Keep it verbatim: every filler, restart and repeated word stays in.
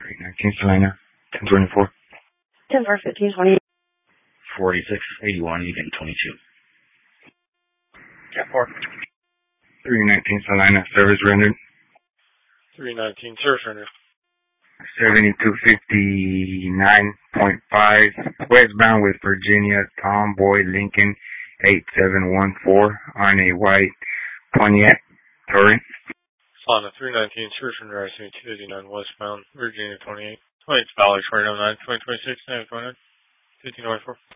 three nineteen Salina, ten twenty-four. ten four fifteen twenty. forty-six eighty-one, even twenty-two. ten four. three nineteen Salina, service rendered. three nineteen, service rendered. seventy-two fifty-nine point five, westbound with Virginia, Tomboy Lincoln, eight seven one four, on a white Pontiac Torrent. Salina, three nineteen, service rendered, I C two eighty-nine, westbound, Virginia, twenty-eight. twenty-eight, Valley, twenty-nine, twenty twenty-six, nine twenty-nine, fifteen twenty-four.